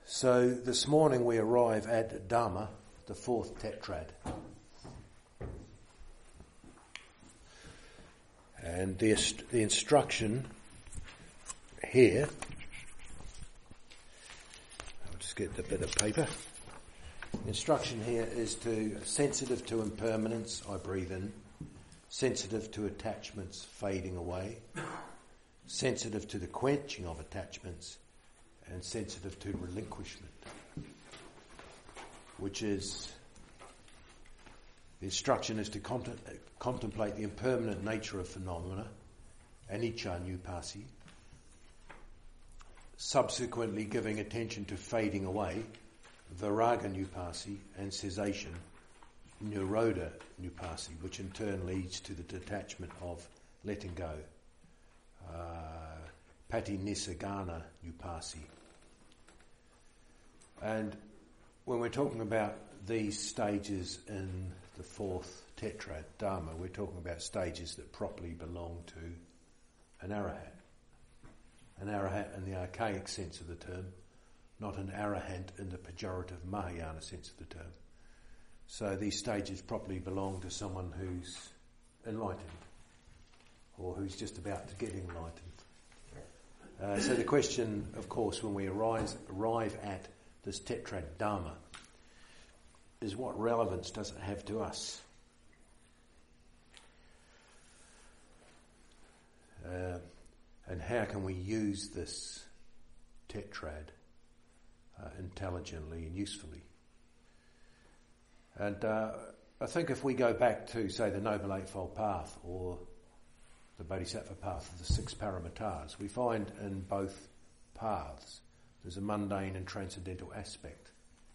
So this morning we arrive at Dharma, the fourth tetrad. And the instruction here, I'll just get the bit of paper. The instruction here is sensitive to impermanence, I breathe in, sensitive to attachments fading away, sensitive to the quenching of attachments, and sensitive to relinquishment, which is, the instruction is to contemplate the impermanent nature of phenomena, anicca nupasi, subsequently giving attention to fading away, viraga nupasi, and cessation, nirodha nupasi, which in turn leads to the detachment of letting go, patinissagana nupasi. And when we're talking about these stages in the fourth tetrad, Dharma, we're talking about stages that properly belong to an arahat. An arahat in the archaic sense of the term, not an arahant in the pejorative Mahayana sense of the term. So these stages properly belong to someone who's enlightened, or who's just about to get enlightened. So the question, of course, when we arrive at this tetrad Dharma, is what relevance does it have to us? And how can we use this tetrad intelligently and usefully? And I think if we go back to, say, the Noble Eightfold Path or the Bodhisattva path of the six paramitas, we find in both paths there's a mundane and transcendental aspect,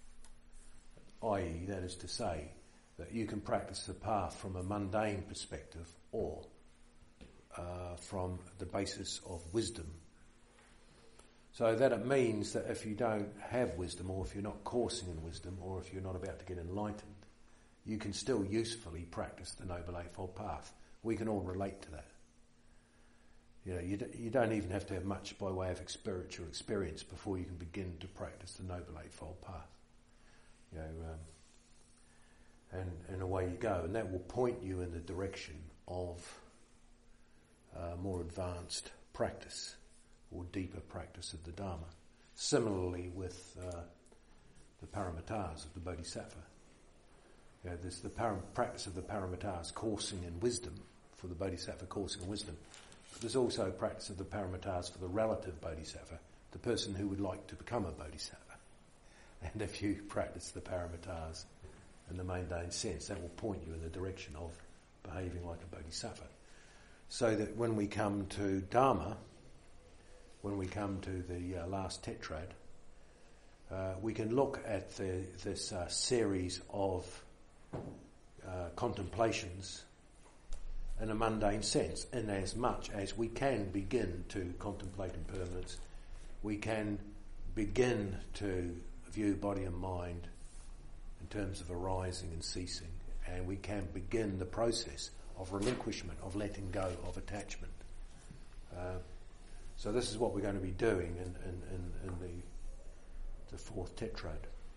i.e., that is to say, that you can practice the path from a mundane perspective or from the basis of wisdom. So that it means that if you don't have wisdom, or if you're not coursing in wisdom, or if you're not about to get enlightened, you can still usefully practice the Noble Eightfold Path. We can all relate to that. You know, you don't even have to have much by way of spiritual experience before you can begin to practice the Noble Eightfold Path. You know, and away you go, and that will point you in the direction of more advanced practice or deeper practice of the Dharma. Similarly with the paramitas of the Bodhisattva. You know, there's the practice of the paramitas, coursing in wisdom, for the Bodhisattva coursing in wisdom. But there's also practice of the paramitas for the relative Bodhisattva, the person who would like to become a Bodhisattva. And if you practice the paramitas in the mundane sense, that will point you in the direction of behaving like a Bodhisattva. So that when we come to Dharma, when we come to the last tetrad, we can look at this series of contemplations in a mundane sense, in as much as we can begin to contemplate impermanence, we can begin to view body and mind in terms of arising and ceasing, and we can begin the process of relinquishment, of letting go of attachment. So this is what we're going to be doing in the fourth tetrad.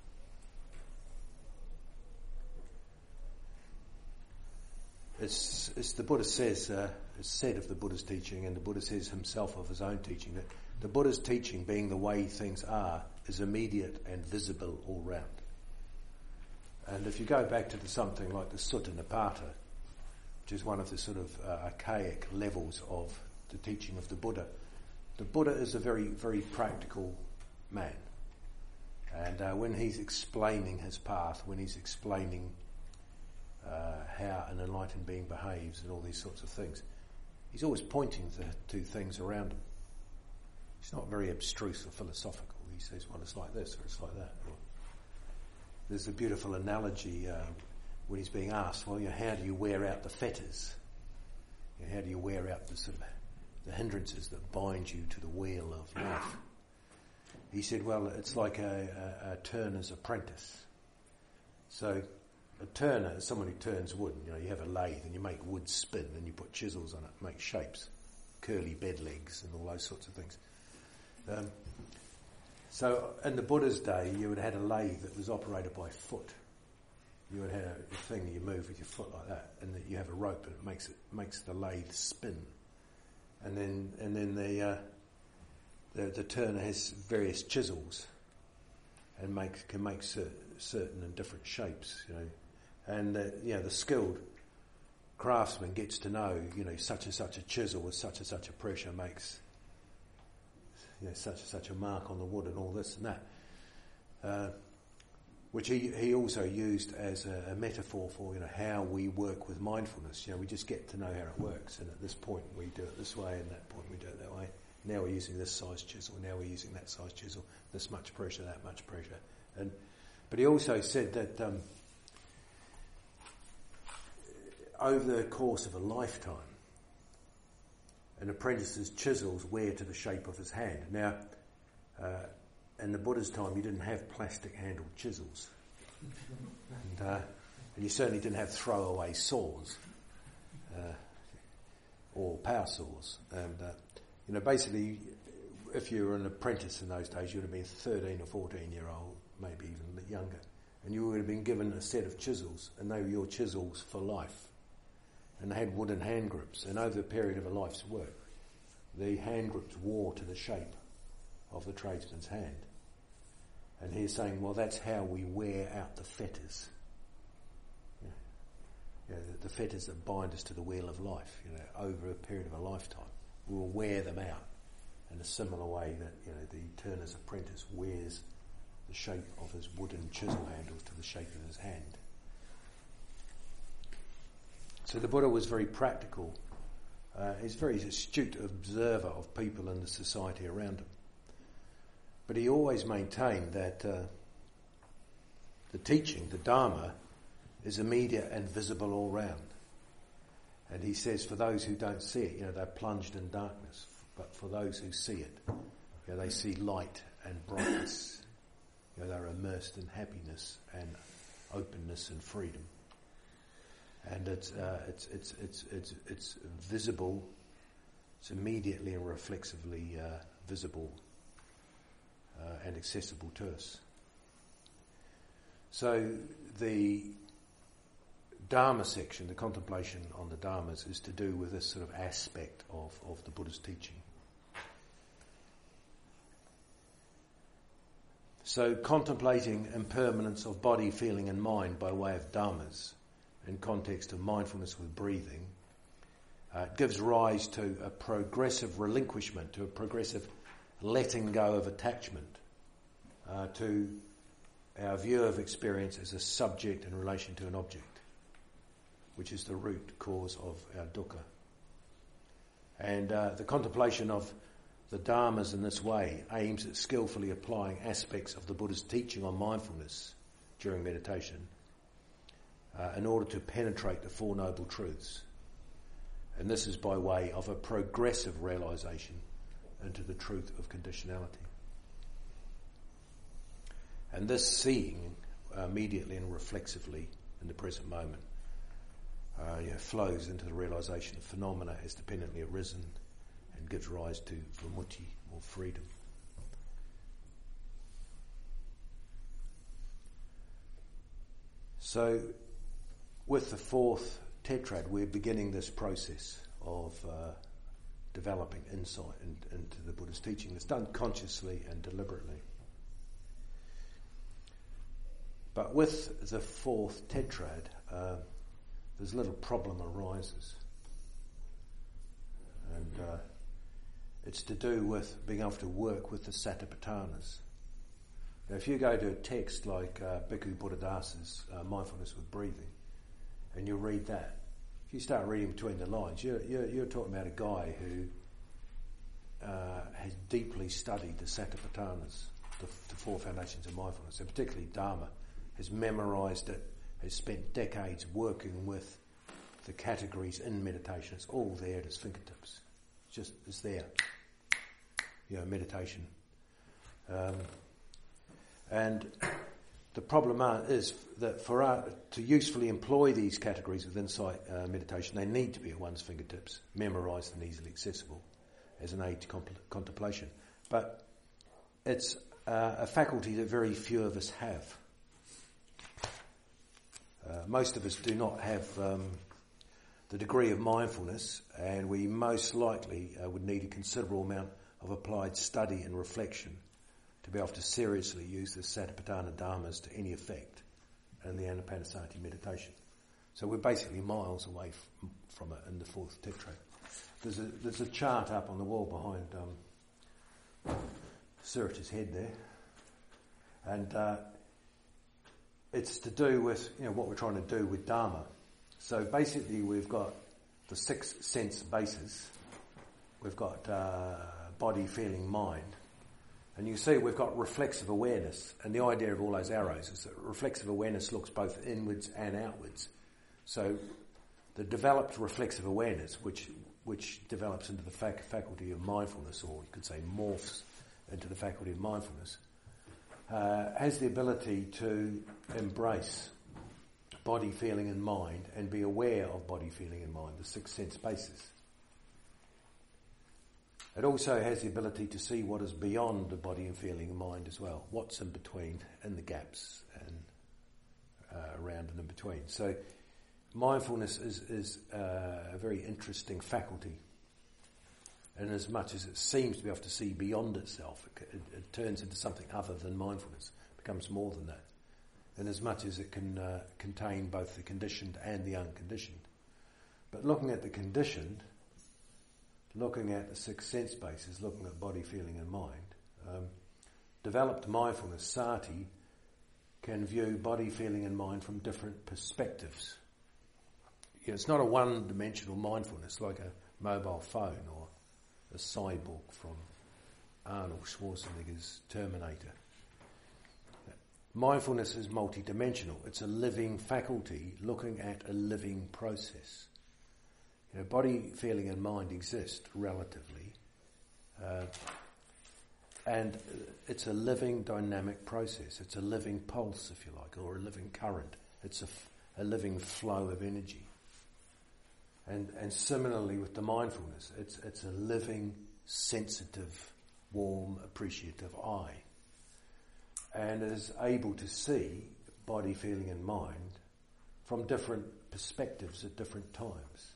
It's the Buddha says, it's said of the Buddha's teaching, and the Buddha says himself of his own teaching, that the Buddha's teaching, being the way things are, is immediate and visible all round. And if you go back to something like the Sutta Nipata, which is one of the sort of archaic levels of the teaching of the Buddha is a very, very practical man. And when he's explaining his path, when he's explaining how an enlightened being behaves and all these sorts of things, he's always pointing to things around him. He's not very abstruse or philosophical. He says, well, it's like this or it's like that. Or there's a beautiful analogy when he's being asked, well, how do you wear out the fetters? How do you wear out the hindrances that bind you to the wheel of life? He said, well, it's like a turner's apprentice. So a turner is someone who turns wood. You know, you have a lathe and you make wood spin and you put chisels on it, make shapes, curly bed legs and all those sorts of things. So in the Buddha's day, you would have had a lathe that was operated by foot. You would have a thing you move with your foot like that, and that you have a rope that makes the lathe spin, and then the turner has various chisels, and can make certain and different shapes, and the skilled craftsman gets to know, such and such a chisel with such and such a pressure makes such and such a mark on the wood and all this and that, which he also used as a metaphor for how we work with mindfulness. We just get to know how it works, and at this point we do it this way, and at that point we do it that way. Now we're using this size chisel, now we're using that size chisel, this much pressure, that much pressure. But he also said that over the course of a lifetime, an apprentice's chisels wear to the shape of his hand. Now, in the Buddha's time, you didn't have plastic-handled chisels, and you certainly didn't have throwaway saws or power saws. And basically, if you were an apprentice in those days, you would have been 13 or 14-year-old, maybe even younger, and you would have been given a set of chisels, and they were your chisels for life. And they had wooden hand grips, and over the period of a life's work, the hand grips wore to the shape of the tradesman's hand. And he's saying, well, that's how we wear out the fetters. The fetters that bind us to the wheel of life, over a period of a lifetime. We'll wear them out in a similar way that, the turner's apprentice wears the shape of his wooden chisel handles to the shape of his hand. So the Buddha was very practical. He's a very astute observer of people and the society around him. But he always maintained that the teaching, the Dharma, is immediate and visible all round. And he says for those who don't see it, they're plunged in darkness. But for those who see it, they see light and brightness. They're immersed in happiness and openness and freedom. And it's visible. It's immediately and reflexively visible and accessible to us. So the Dharma section, the contemplation on the Dharmas, is to do with this sort of aspect of the Buddha's teaching. So contemplating impermanence of body, feeling and mind by way of Dharmas in context of mindfulness with breathing, gives rise to a progressive relinquishment, to a progressive letting go of attachment, to our view of experience as a subject in relation to an object, which is the root cause of our dukkha. And the contemplation of the Dharmas in this way aims at skillfully applying aspects of the Buddha's teaching on mindfulness during meditation in order to penetrate the Four Noble Truths. And this is by way of a progressive realization into the truth of conditionality. And this seeing immediately and reflexively in the present moment flows into the realization of phenomena as dependently arisen and gives rise to vimutti, or freedom. So with the fourth tetrad, we're beginning this process of developing insight into the Buddha's teaching. It's done consciously and deliberately. But with the fourth tetrad, this little problem arises. And it's to do with being able to work with the Satipatthanas. Now, if you go to a text like Bhikkhu Buddhadasa's Mindfulness with Breathing, and you read that, if you start reading between the lines, you're talking about a guy who has deeply studied the Satipatthanas, the four foundations of mindfulness, and particularly Dharma, has memorised it, has spent decades working with the categories in meditation. It's all there at his fingertips. It's there. Meditation. And the problem is that for us to usefully employ these categories of insight meditation, they need to be at one's fingertips, memorised and easily accessible as an aid to contemplation. But it's a faculty that very few of us have. Most of us do not have the degree of mindfulness, and we most likely would need a considerable amount of applied study and reflection to be able to seriously use the Satipatthana Dharmas to any effect in the Anapanasati meditation. So we're basically miles away from it in the fourth tetrad. There's a chart up on the wall behind Surita's head there, and it's to do with what we're trying to do with Dharma. So basically we've got the 6 sense bases. We've got body, feeling, mind. And you see we've got reflexive awareness. And the idea of all those arrows is that reflexive awareness looks both inwards and outwards. So the developed reflexive awareness, which develops into the faculty of mindfulness, or you could say morphs into the faculty of mindfulness, has the ability to embrace body, feeling and mind and be aware of body, feeling and mind, the 6 sense bases. It also has the ability to see what is beyond the body and feeling and mind as well, what's in between, in the gaps and around and in between. So mindfulness is a very interesting faculty. And as much as it seems to be able to see beyond itself, it turns into something other than mindfulness, it becomes more than that. And as much as it can contain both the conditioned and the unconditioned. But looking at the conditioned, looking at the 6 sense bases, looking at body, feeling and mind, developed mindfulness, sati, can view body, feeling and mind from different perspectives. It's not a one-dimensional mindfulness like a mobile phone or a cyborg from Arnold Schwarzenegger's Terminator. Mindfulness is multidimensional. It's a living faculty looking at a living process. Body, feeling and mind exist relatively, and it's a living dynamic process. It's a living pulse, if you like, or a living current. It's a living flow of energy. And similarly with the mindfulness, it's a living, sensitive, warm, appreciative eye. And is able to see body, feeling and mind from different perspectives at different times.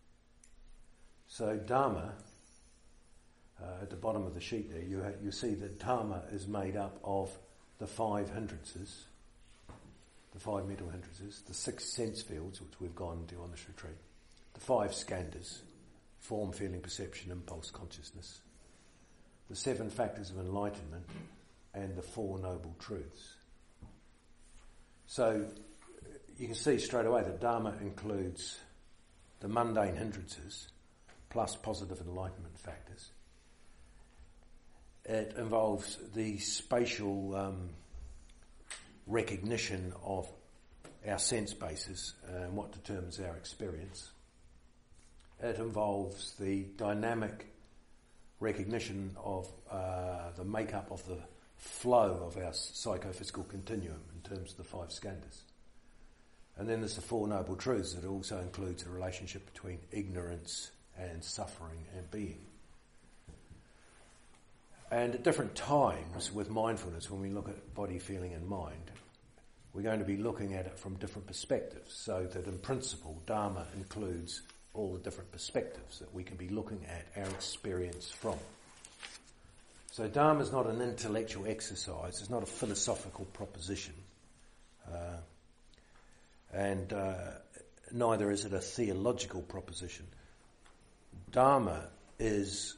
So Dharma, at the bottom of the sheet there, you see that Dharma is made up of the 5 hindrances, the 5 mental hindrances, the 6 sense fields, which we've gone to on this retreat, the 5 skandhas, form, feeling, perception, impulse, consciousness, the 7 factors of enlightenment, and the 4 noble truths. So you can see straight away that Dharma includes the mundane hindrances plus positive enlightenment factors. It involves the spatial recognition of our sense bases and what determines our experience. It involves the dynamic recognition of the makeup of the flow of our psychophysical continuum in terms of the 5 skandhas. And then there's the 4 noble truths that also includes a relationship between ignorance and suffering and being. And at different times with mindfulness, when we look at body, feeling and mind, we're going to be looking at it from different perspectives, so that in principle Dharma includes all the different perspectives that we can be looking at our experience from. So Dharma is not an intellectual exercise, it's not a philosophical proposition, and neither is it a theological proposition. Dharma is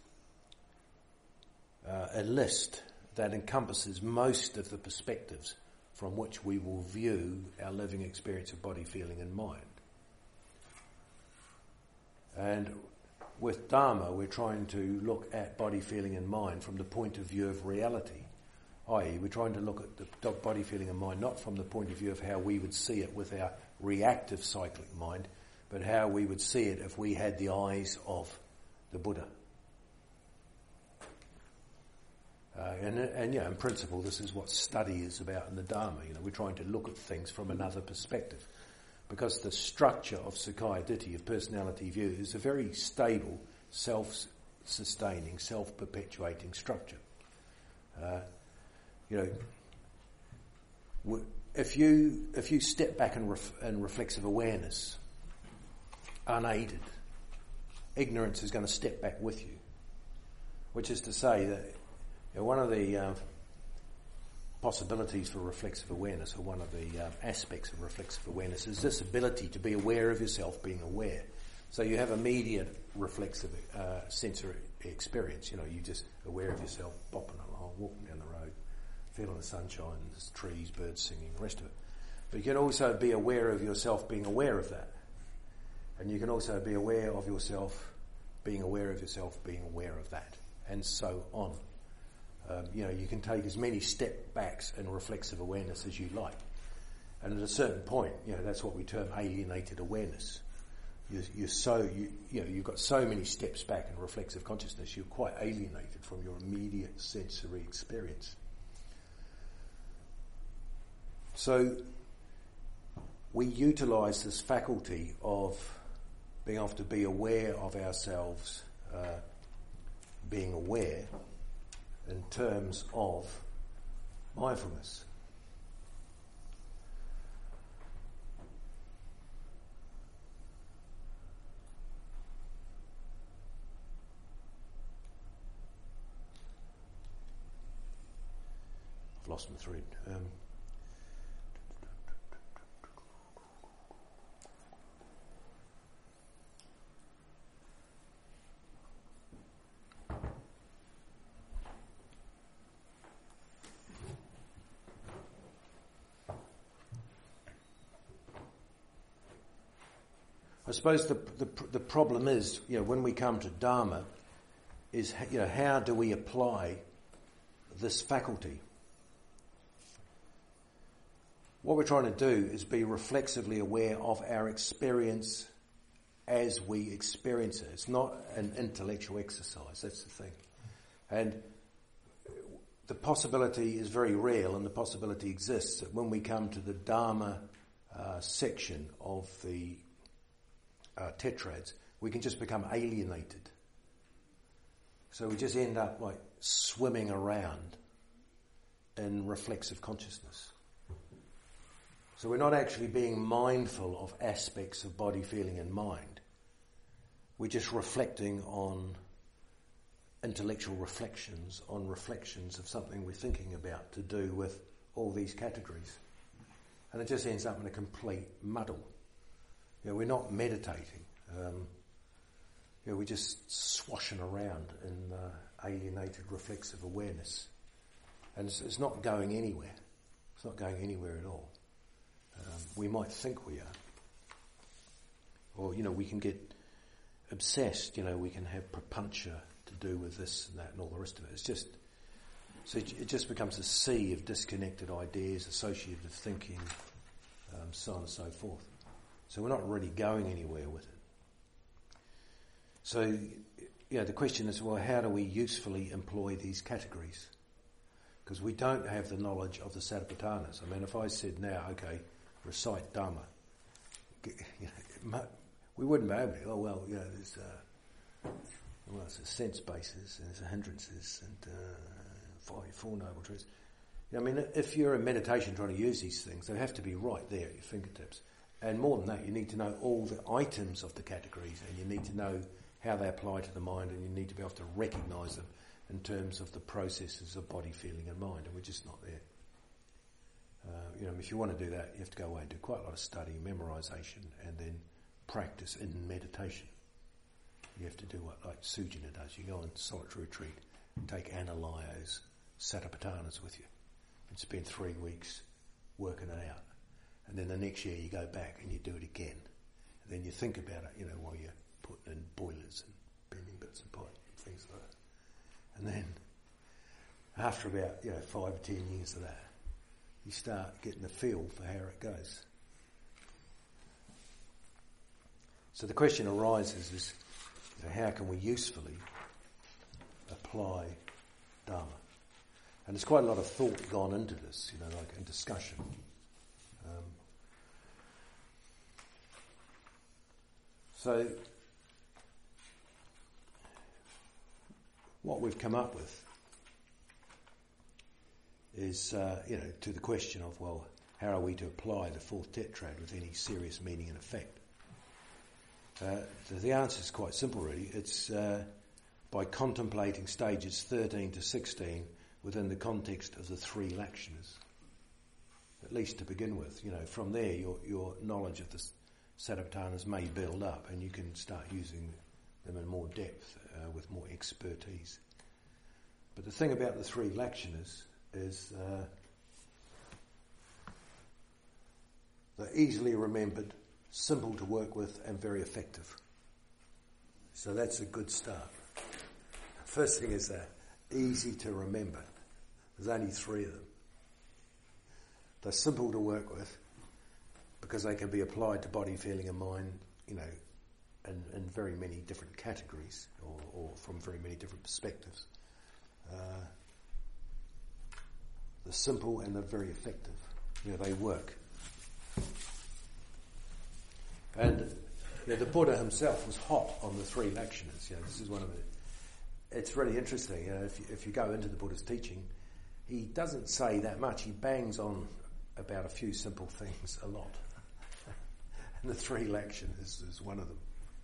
a list that encompasses most of the perspectives from which we will view our living experience of body, feeling and mind. And with Dharma, we're trying to look at body, feeling and mind from the point of view of reality, i.e. we're trying to look at the body, feeling and mind not from the point of view of how we would see it with our reactive cyclic mind, but how we would see it if we had the eyes of the Buddha. And in principle, this is what study is about in the Dharma. We're trying to look at things from another perspective. Because the structure of Sakkaya Ditthi, of personality view, is a very stable, self-sustaining, self-perpetuating structure. if you step back in reflexive awareness, unaided, ignorance is going to step back with you. Which is to say that one of the possibilities for reflexive awareness, or one of the aspects of reflexive awareness, is this ability to be aware of yourself being aware. So you have immediate reflexive sensory experience. You're just aware of yourself bopping along, walking down the road, feeling the sunshine, there's trees, birds singing, the rest of it. But you can also be aware of yourself being aware of that. And you can also be aware of yourself being aware of yourself being aware of that, and so on. You can take as many step backs in reflexive awareness as you like. And at a certain point, that's what we term alienated awareness. You've got so many steps back in reflexive consciousness, you're quite alienated from your immediate sensory experience. So we utilise this faculty of being able to be aware of ourselves, being aware, in terms of mindfulness. I've lost my thread. I suppose the problem is, when we come to Dharma, is how do we apply this faculty? What we're trying to do is be reflexively aware of our experience as we experience it. It's not an intellectual exercise, that's the thing. And the possibility is very real, and the possibility exists that when we come to the Dharma section of the tetrads, we can just become alienated. So we just end up like swimming around in reflexive consciousness. So we're not actually being mindful of aspects of body, feeling and mind. We're just reflecting on intellectual reflections, on reflections of something we're thinking about to do with all these categories. And it just ends up in a complete muddle. We're not meditating. We're just swashing around in alienated reflexive awareness. And it's not going anywhere. It's not going anywhere at all. We might think we are. Or, we can get obsessed. We can have propuntia to do with this and that and all the rest of it. It just becomes a sea of disconnected ideas, associated thinking, so on and so forth. So we're not really going anywhere with it. So, the question is, well, how do we usefully employ these categories? Because we don't have the knowledge of the Satipatthanas. I mean, if I said now, okay, recite Dhamma, we wouldn't be able to. There's a sense basis, and there's a hindrances, and four noble truths. If you're in meditation trying to use these things, they have to be right there at your fingertips. And more than that, you need to know all the items of the categories, and you need to know how they apply to the mind, and you need to be able to recognise them in terms of the processes of body, feeling and mind, and we're just not there. If you want to do that, you have to go away and do quite a lot of study, memorisation, and then practice in meditation. You have to do what like Sujana does. You go on solitary retreat, take Analayo's Satipatthanas with you, and spend 3 weeks working it out. And then the next year you go back and you do it again. And then you think about it, while you're putting in boilers and bending bits of pipe and things like that. And then after about 5 or 10 years of that, you start getting a feel for how it goes. So the question arises is, how can we usefully apply Dharma? And there's quite a lot of thought gone into this, in discussion. So what we've come up with is, to the question of, well, how are we to apply the fourth tetrad with any serious meaning and effect? The answer is quite simple, really. It's by contemplating stages 13 to 16 within the context of the three lakshanas, at least to begin with. From there, your knowledge of the Satipatthanas may build up, and you can start using them in more depth with more expertise. But the thing about the three lakshanas is they're easily remembered, simple to work with, and very effective. So that's a good start. First thing is they're easy to remember. There's only three of them. They're simple to work with because they can be applied to body, feeling and mind, in very many different categories or from very many different perspectives. They're simple and they're very effective. They work. And the Buddha himself was hot on the three lakshanas. This is one of it. It's really interesting. If you go into the Buddha's teaching, he doesn't say that much. He bangs on about a few simple things a lot. And the three lakshanas is one of them.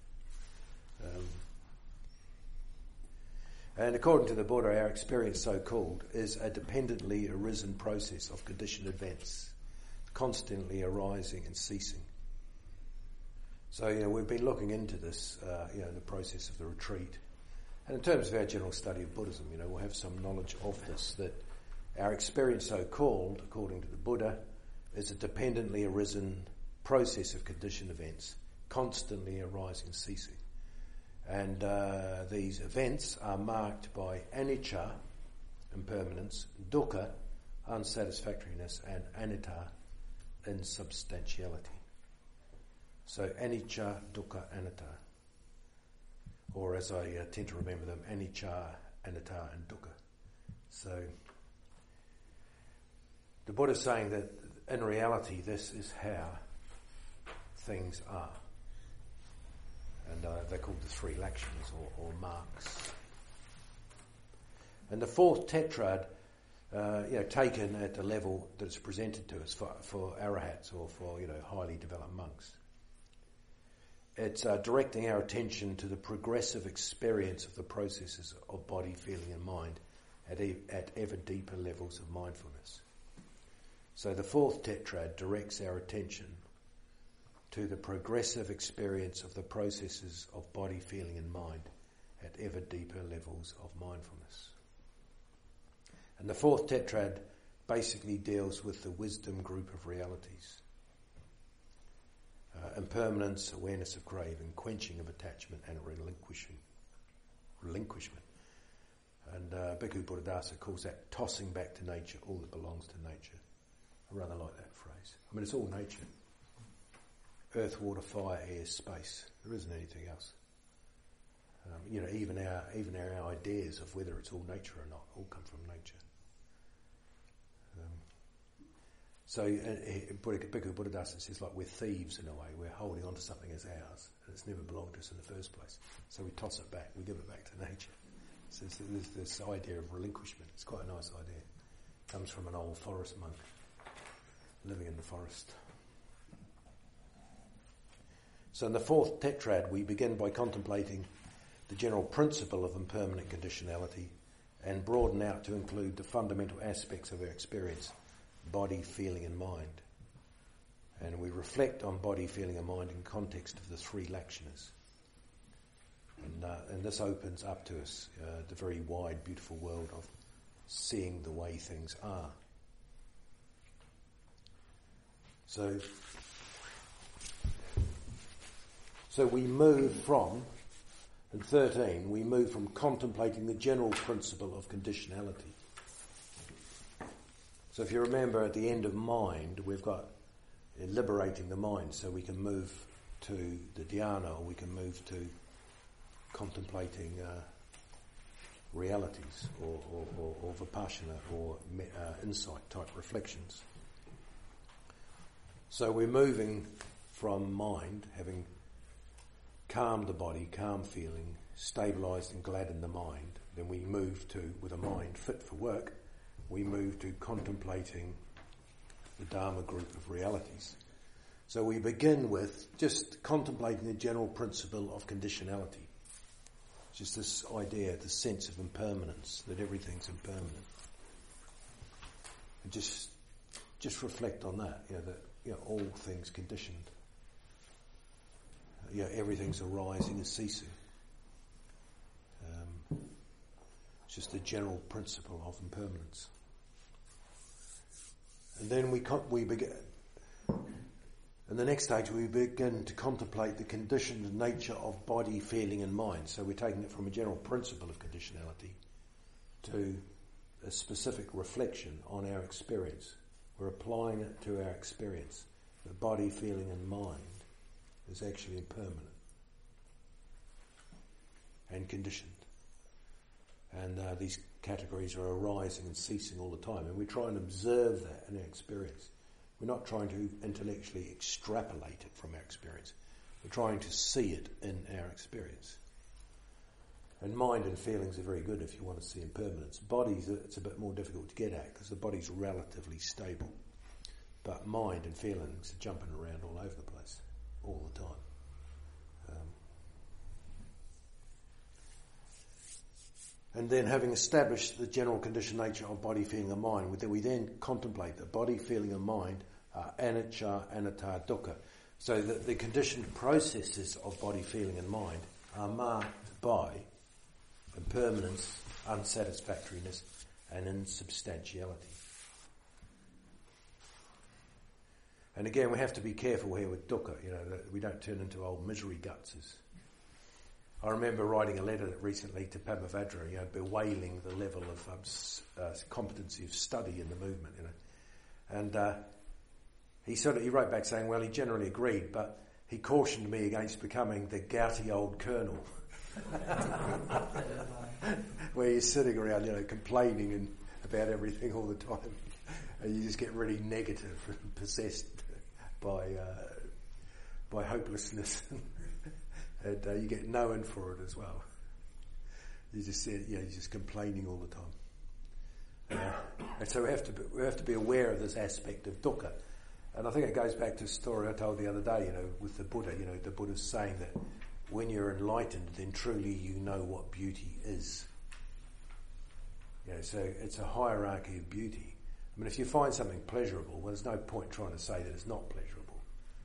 And according to the Buddha, our experience, so-called, is a dependently arisen process of conditioned events, constantly arising and ceasing. So, we've been looking into this, the process of the retreat. And in terms of our general study of Buddhism, we'll have some knowledge of this, that our experience, so-called, according to the Buddha, is a dependently arisen process of conditioned events, constantly arising and ceasing. And these events are marked by anicca, impermanence, dukkha, unsatisfactoriness, and anatta, insubstantiality. So anicca, dukkha, anatta. Or as I tend to remember them, anicca, anatta, and dukkha. So the Buddha is saying that in reality this is how things are. And they're called the three lakshanas or marks. And the fourth tetrad, taken at the level that it's presented to us for arahats or for highly developed monks, it's directing our attention to the progressive experience of the processes of body, feeling, and mind at ever deeper levels of mindfulness. So the fourth tetrad directs our attention to the progressive experience of the processes of body, feeling and mind at ever deeper levels of mindfulness. And the fourth tetrad basically deals with the wisdom group of realities. Impermanence, awareness of craving, quenching of attachment and relinquishment. And Bhikkhu Buddhadasa calls that tossing back to nature all that belongs to nature. I rather like that phrase. It's all nature. Earth, water, fire, air, space. There isn't anything else. Even our ideas of whether it's all nature or not all come from nature. So Bhikkhu Buddhadasa says, like, we're thieves in a way. We're holding on to something as ours, and it's never belonged to us in the first place. So we toss it back. We give it back to nature. So there's this idea of relinquishment. It's quite a nice idea. It comes from an old forest monk living in the forest. So in the fourth tetrad, we begin by contemplating the general principle of impermanent conditionality and broaden out to include the fundamental aspects of our experience, body, feeling and mind. And we reflect on body, feeling and mind in context of the three lakshanas. And this opens up to us the very wide, beautiful world of seeing the way things are. So we move from, in 13, we move from contemplating the general principle of conditionality. So if you remember at the end of mind, we've got liberating the mind, so we can move to the dhyana, or we can move to contemplating realities or vipassana or insight type reflections. So we're moving from mind, having calmed the body, calm feeling, stabilised and gladdened the mind. Then we move to, with a mind fit for work, we move to contemplating the Dharma group of realities. So we begin with just contemplating the general principle of conditionality. Just this idea, the sense of impermanence, that everything's impermanent. And just reflect on that, that all things conditioned. Everything's arising and ceasing. It's just the general principle of impermanence. And then we begin. In the next stage, we begin to contemplate the conditioned nature of body, feeling, and mind. So we're taking it from a general principle of conditionality to a specific reflection on our experience. We're applying it to our experience. The body, feeling, and mind is actually impermanent and conditioned. And these categories are arising and ceasing all the time. And we try and observe that in our experience. We're not trying to intellectually extrapolate it from our experience. We're trying to see it in our experience. And mind and feelings are very good if you want to see impermanence. Bodies, it's a bit more difficult to get at because the body's relatively stable. But mind and feelings are jumping around all over the place, all the time. And then having established the general conditioned nature of body, feeling and mind, we then contemplate that body, feeling and mind are anicca, anatta, dukkha. So that the conditioned processes of body, feeling and mind are marked by impermanence, unsatisfactoriness and insubstantiality. And again, we have to be careful here with dukkha, that we don't turn into old misery gutses. I remember writing a letter recently to Padmavajra, bewailing the level of competency of study in the movement, and he wrote back saying, well, he generally agreed, but he cautioned me against becoming the gouty old colonel, where you're sitting around, complaining about everything all the time, and you just get really negative and possessed by hopelessness. And you get known for it as well. You just you're just complaining all the time. And so we have to be aware of this aspect of dukkha. And I think it goes back to a story I told the other day, with the Buddha. The Buddha's saying that when you're enlightened, then truly you know what beauty is. So it's a hierarchy of beauty. I mean, if you find something pleasurable, well, there's no point trying to say that it's not pleasurable.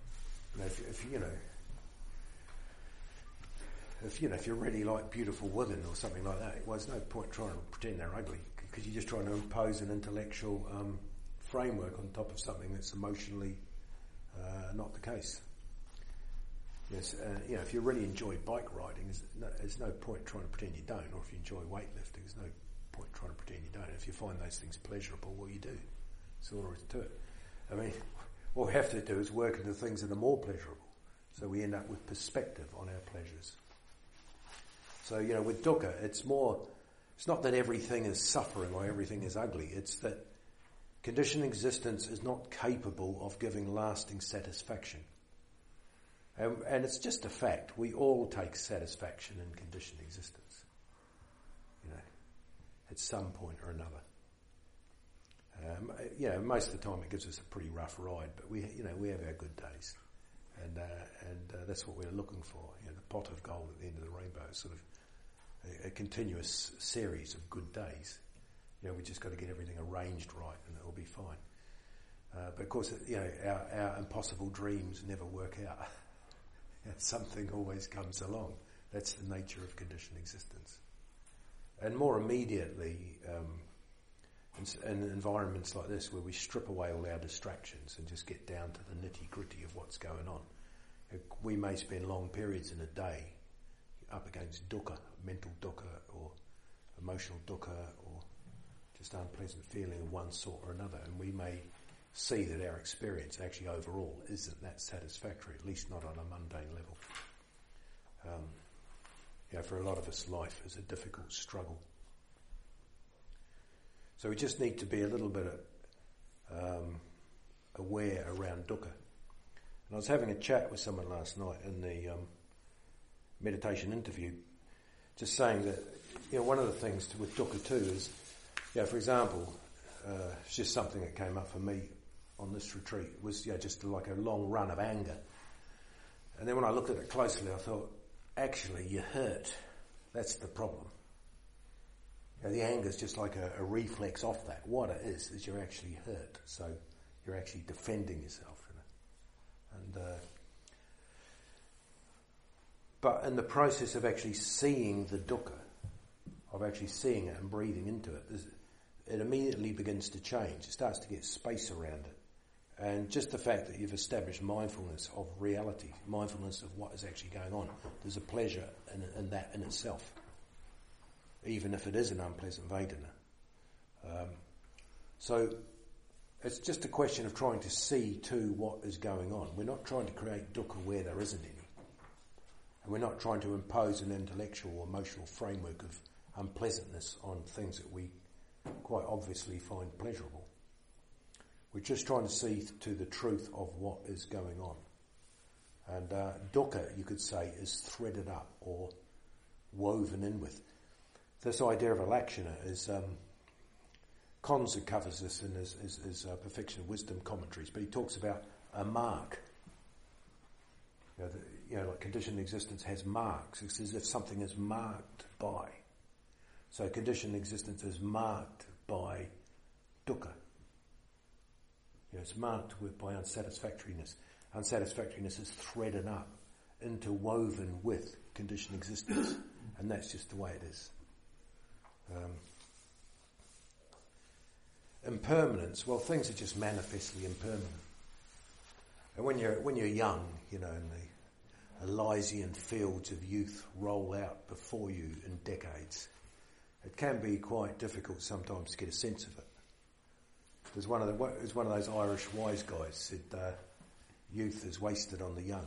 If you really like beautiful women or something like that, well, there's no point trying to pretend they're ugly because you're just trying to impose an intellectual framework on top of something that's emotionally not the case. Yes, if you really enjoy bike riding, there's no point trying to pretend you don't, or if you enjoy weightlifting, there's no point trying to pretend you don't. If you find those things pleasurable, well, you do. That's all there is to it. I mean, what we have to do is work into things that are more pleasurable, so we end up with perspective on our pleasures. So, with dukkha, it's not that everything is suffering or everything is ugly. It's that conditioned existence is not capable of giving lasting satisfaction. And it's just a fact. We all take satisfaction in conditioned existence. At some point or another. Most of the time it gives us a pretty rough ride, but we have our good days. And that's what we're looking for. The pot of gold at the end of the rainbow is sort of a continuous series of good days. We just got to get everything arranged right, and it'll be fine. But of course, our impossible dreams never work out. Something always comes along. That's the nature of conditioned existence. And more immediately, in environments like this, where we strip away all our distractions and just get down to the nitty-gritty of what's going on, we may spend long periods in a day up against dukkha, mental dukkha, or emotional dukkha, or just unpleasant feeling of one sort or another, and we may see that our experience actually overall isn't that satisfactory, at least not on a mundane level. For a lot of us, life is a difficult struggle. So we just need to be a little bit aware around dukkha. And I was having a chat with someone last night in the meditation interview, just saying that one of the things with dukkha too is, for example, it's just something that came up for me on this retreat. It was just like a long run of anger. And then when I looked at it closely, I thought, actually, you're hurt. That's the problem. The anger is just like a reflex off that. What it is you're actually hurt. So you're actually defending yourself. But in the process of actually seeing the dukkha, of actually seeing it and breathing into it, it immediately begins to change. It starts to get space around it. And just the fact that you've established mindfulness of reality, mindfulness of what is actually going on, there's a pleasure in that in itself, even if it is an unpleasant Vedana. So it's just a question of trying to see too what is going on. We're not trying to create dukkha where there isn't any. And we're not trying to impose an intellectual or emotional framework of unpleasantness on things that we quite obviously find pleasurable. We're just trying to see to the truth of what is going on. And dukkha, you could say, is threaded up or woven in with. This idea of a lakshana is... Konza covers this in his Perfection of Wisdom commentaries, but he talks about a mark. Like conditioned existence has marks. It's as if something is marked by. So conditioned existence is marked by dukkha. It's marked by unsatisfactoriness. Unsatisfactoriness is threaded up, interwoven with conditioned existence, and that's just the way it is. Impermanence, well, things are just manifestly impermanent. And when you're young, and the Elysian fields of youth roll out before you in decades, it can be quite difficult sometimes to get a sense of it. There's one of those Irish wise guys said, "Youth is wasted on the young."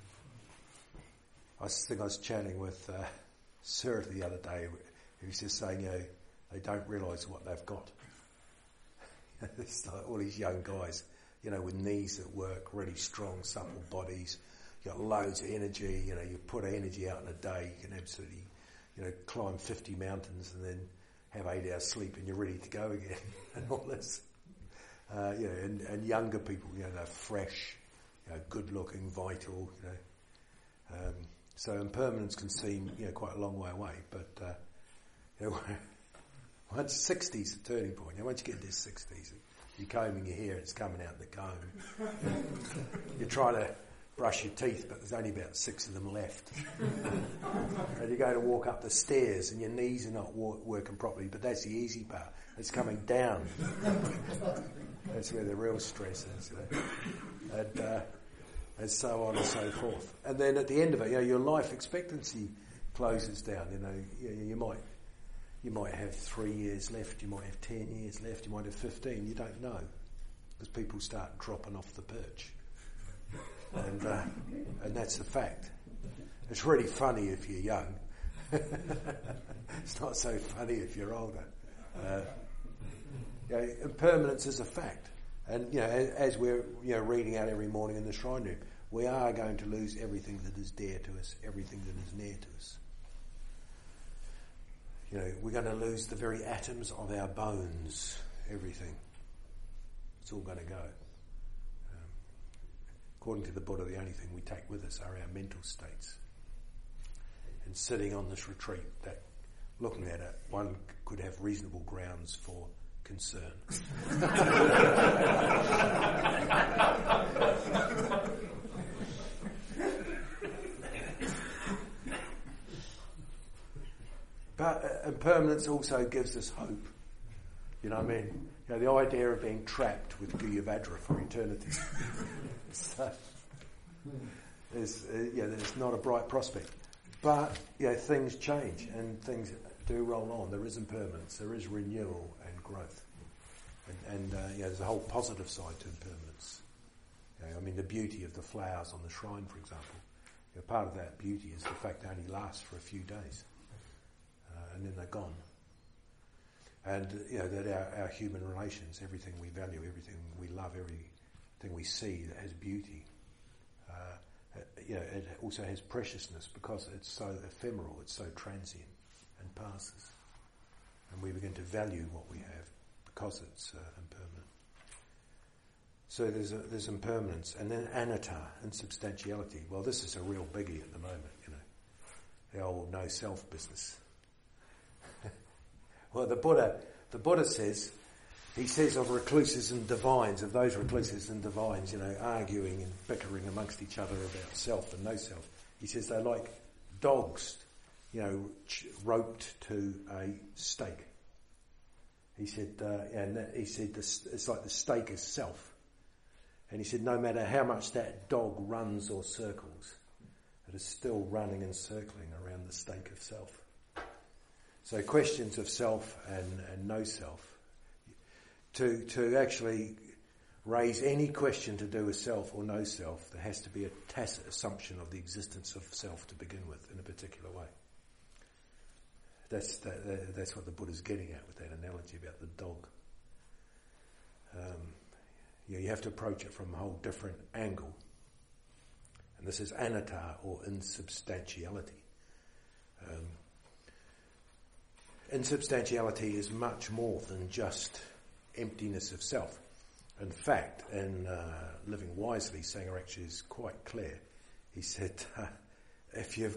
I think I was chatting with Sir the other day. He was just saying, they don't realise what they've got. It's like all these young guys, with knees that work, really strong, supple bodies. You got loads of energy. You put energy out in a day. You can absolutely, climb 50 mountains and then have 8 hours sleep and you're ready to go again and all this. And younger people, they're fresh, good looking, vital, so impermanence can seem, quite a long way away, but, once 60 is a turning point. Once you get to 60s, you're combing your hair, it's coming out the comb. You're trying to brush your teeth, but there's only about 6 of them left. And you go to walk up the stairs and your knees are not working properly, but that's the easy part. It's coming down. That's where the real stress is. And so on and so forth. And then at the end of it, your life expectancy closes down. You might have 3 years left, you might have 10 years left, you might have 15, you don't know. Because people start dropping off the perch. And that's the fact. It's really funny if you're young. It's not so funny if you're older. Impermanence is a fact. And as we're reading out every morning in the shrine room, we are going to lose everything that is dear to us, everything that is near to us. We're going to lose the very atoms of our bones, everything. It's all going to go. According to the Buddha, the only thing we take with us are our mental states. And sitting on this retreat, looking at it, one could have reasonable grounds for concern. But impermanence also gives us hope. You know what I mean? The idea of being trapped with Guyavadra for eternity. So, there's not a bright prospect. But, things change and things do roll on. There is impermanence, there is renewal and growth. And there's a whole positive side to impermanence. The beauty of the flowers on the shrine, for example. Part of that beauty is the fact they only last for a few days. And then they're gone. And, that our human relations, everything we value, everything we love, everything we see that has beauty, it also has preciousness because it's so ephemeral, it's so transient and passes. And we begin to value what we have because it's impermanent. So there's impermanence, and then anatta, insubstantiality. Well, this is a real biggie at the moment, the old no-self business. Well, the Buddha says, he says of recluses and divines, of those recluses and divines, arguing and bickering amongst each other about self and no self. He says they're like dogs, roped to a stake. He said, it's like the stake is self. And he said, no matter how much that dog runs or circles, it is still running and circling around the stake of self. So questions of self and no self. To actually raise any question to do with self or no self, there has to be a tacit assumption of the existence of self to begin with in a particular way. That's what the Buddha's getting at with that analogy about the dog. You have to approach it from a whole different angle. And this is anatta, or insubstantiality. Insubstantiality is much more than just emptiness of self. In fact, in Living Wisely, Sanger actually is quite clear. He said, if you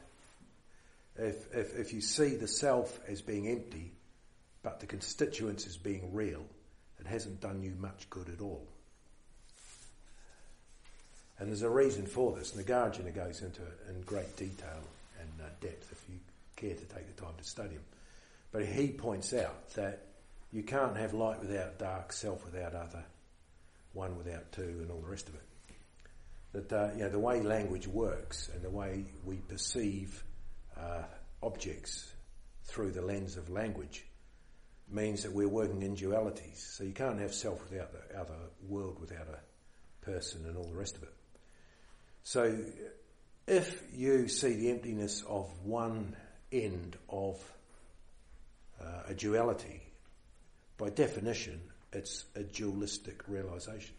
see the self as being empty, but the constituents as being real, it hasn't done you much good at all. And there's a reason for this. Nagarjuna goes into it in great detail and depth if you care to take the time to study him. But he points out that you can't have light without dark, self without other, one without two, and all the rest of it. That the way language works and the way we perceive objects through the lens of language means that we're working in dualities. So you can't have self without the other, world without a person, and all the rest of it. So if you see the emptiness of one end of a duality, by definition, it's a dualistic realization.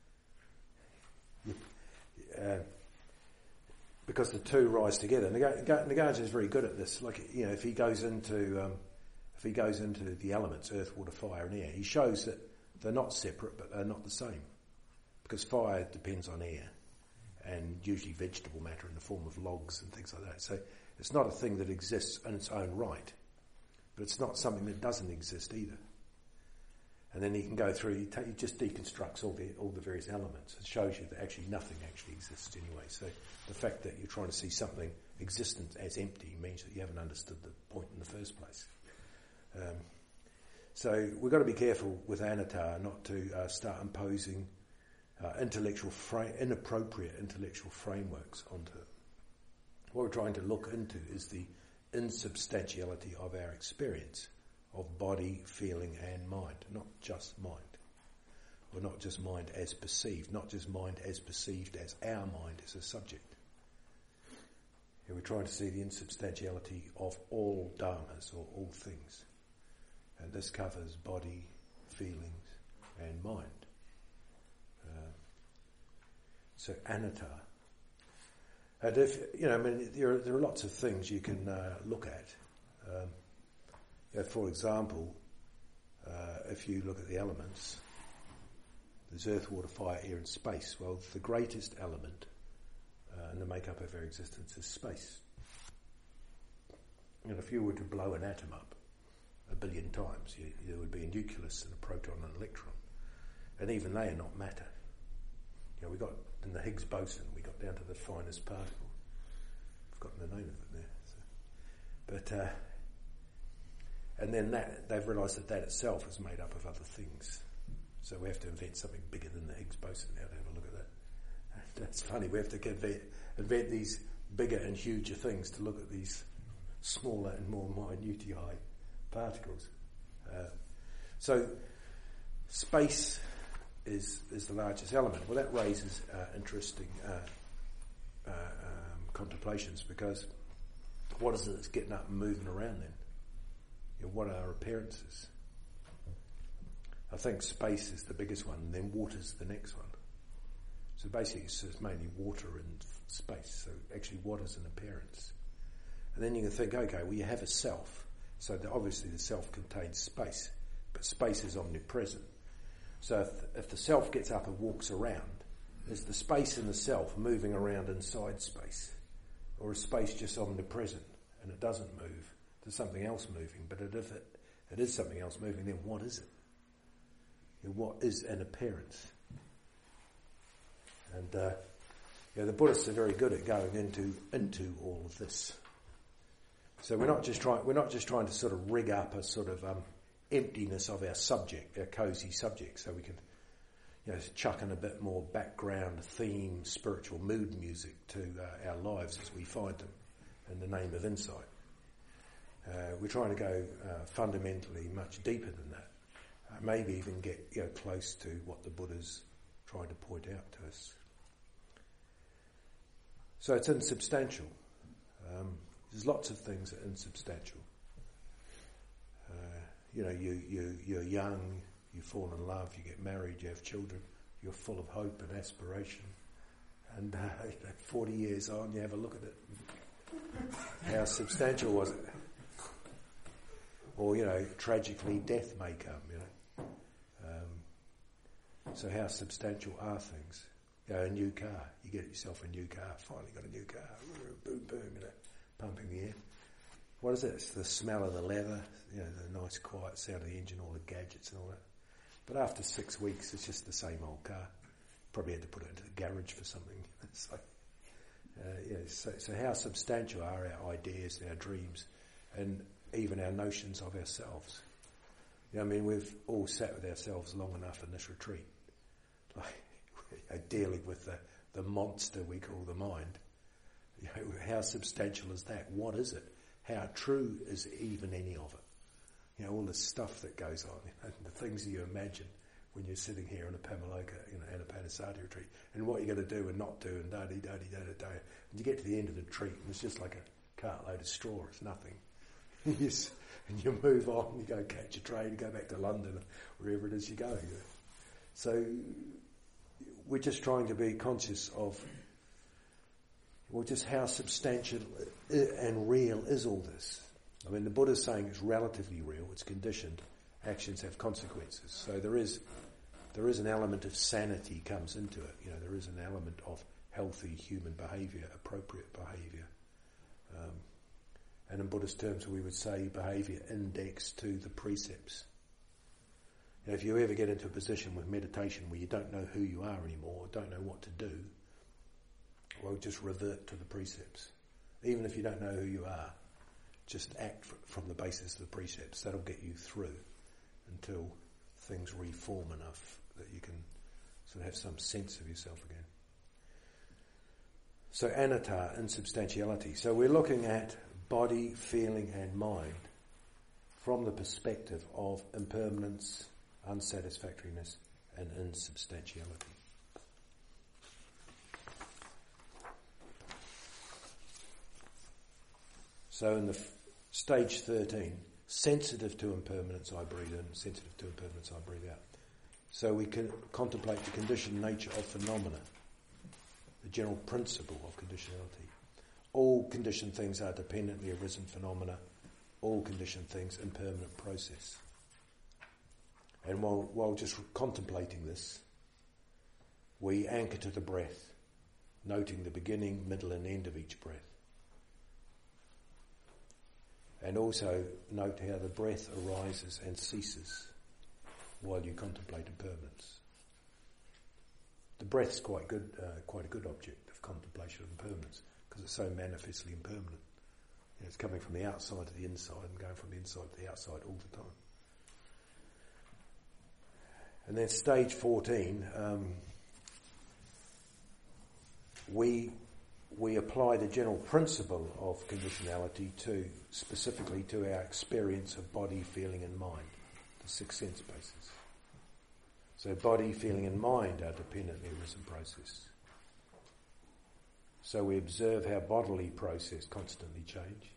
Because the two rise together. Nagarjuna is very good at this. If he goes into the elements, earth, water, fire, and air, he shows that they're not separate, but they're not the same. Because fire depends on air, and usually vegetable matter in the form of logs and things like that. So it's not a thing that exists in its own right, but it's not something that doesn't exist either. And then he can go through, he just deconstructs all the various elements. It shows you that actually nothing actually exists anyway. So the fact that you're trying to see something existent as empty means that you haven't understood the point in the first place. So we've got to be careful with anatta not to start imposing inappropriate intellectual frameworks onto it. What we're trying to look into is the insubstantiality of our experience of body, feeling and mind, not just mind. Or not just mind as perceived, not just mind as perceived as our mind as a subject. We're trying to see the insubstantiality of all dharmas, or all things. And this covers body, feelings and mind. So anatta. And there are lots of things you can look at. For example, if you look at the elements, there's earth, water, fire, air and space. Well, the greatest element in the makeup of our existence is space. If you were to blow an atom up 1 billion times, there would be a nucleus and a proton and an electron. And even they are not matter. We got in the Higgs boson, we got down to the finest particle. I've forgotten the name of it there. But and then they've realised that itself is made up of other things. So we have to invent something bigger than the Higgs boson now to have a look at that. That's funny. We have to invent these bigger and huger things to look at these smaller and more minutiae particles. So space is the largest element. Well, that raises interesting contemplations, because what is it that's getting up and moving around then? What are appearances? I think space is the biggest one, and then water's the next one. So basically it's mainly water and space. So actually what is an appearance? And then you can think, okay, well you have a self. So obviously the self contains space. but space is omnipresent. So if the self gets up and walks around, is the space in the self moving around inside space? Or is space just omnipresent and it doesn't move? There's something else moving, but if it is something else moving, then what is it? What is an appearance? And the Buddhists are very good at going into all of this. So we're not just trying to sort of rig up a sort of emptiness of our subject, our cozy subject, so we can chuck in a bit more background theme, spiritual mood music to our lives as we find them in the name of insight. We're trying to go fundamentally much deeper than that. Maybe even get close to what the Buddha's trying to point out to us. So it's insubstantial. There's lots of things that are insubstantial. You're young, you fall in love, you get married, you have children, you're full of hope and aspiration. And 40 years on, you have a look at it. How substantial was it? Or, tragically death may come, So how substantial are things? A new car. You get yourself a new car. Finally got a new car. Boom, boom, pumping the air. What is it? It's the smell of the leather, the nice quiet sound of the engine, all the gadgets and all that. But after 6 weeks, it's just the same old car. Probably had to put it into the garage for something. So how substantial are our ideas, our dreams, and even our notions of ourselves? We've all sat with ourselves long enough in this retreat, dealing with the monster we call the mind. How substantial is that? What is it? How true is even any of it? All the stuff that goes on, the things that you imagine when you're sitting here in a Pamaloka, Anapanasati retreat, and what you're going to do and not do, and da-dee-da-dee-da-da-da. And you get to the end of the retreat, and it's just like a cartload of straw. It's nothing. Yes. And you move on, you go catch a train, you go back to London, wherever it is you go. So we're just trying to be conscious of, just how substantial and real is all this. The Buddha's saying it's relatively real, it's conditioned, actions have consequences. So there is an element of sanity comes into it. There is an element of healthy human behaviour, appropriate behaviour. And in Buddhist terms, we would say behaviour indexed to the precepts. If you ever get into a position with meditation where you don't know who you are anymore, don't know what to do, just revert to the precepts. Even if you don't know who you are, just act from the basis of the precepts. That'll get you through until things reform enough that you can sort of have some sense of yourself again. So anatta, insubstantiality. So we're looking at body, feeling and mind from the perspective of impermanence, unsatisfactoriness and insubstantiality. So in the stage 13, sensitive to impermanence I breathe in, sensitive to impermanence I breathe out. So we can contemplate the conditioned nature of phenomena, the general principle of conditionality. All conditioned things are dependently arisen phenomena. All conditioned things impermanent process. And while just contemplating this, we anchor to the breath, noting the beginning, middle and end of each breath. And also note how the breath arises and ceases while you contemplate impermanence. The breath's quite a good object of contemplation of impermanence, because it's so manifestly impermanent. It's coming from the outside to the inside and going from the inside to the outside all the time. And then stage 14, we apply the general principle of conditionality specifically to our experience of body, feeling and mind, the 6 sense bases. So body, feeling and mind are dependently arisen process. So we observe how bodily process constantly change.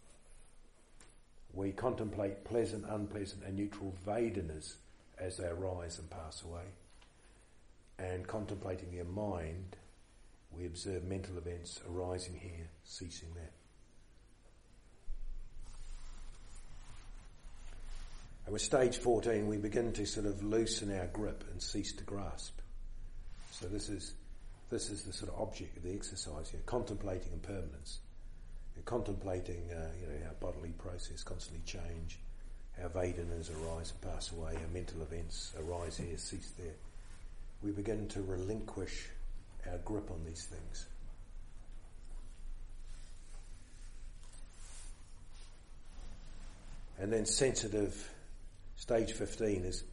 We contemplate pleasant, unpleasant and neutral Vedanas as they arise and pass away. And contemplating their mind, we observe mental events arising here, ceasing there. And with stage 14, we begin to sort of loosen our grip and cease to grasp. So this is the sort of object of the exercise here, contemplating impermanence. You're contemplating, how bodily process constantly change, how Vedanas arise and pass away, how mental events arise here, cease there. We begin to relinquish our grip on these things. And then sensitive, stage 15 is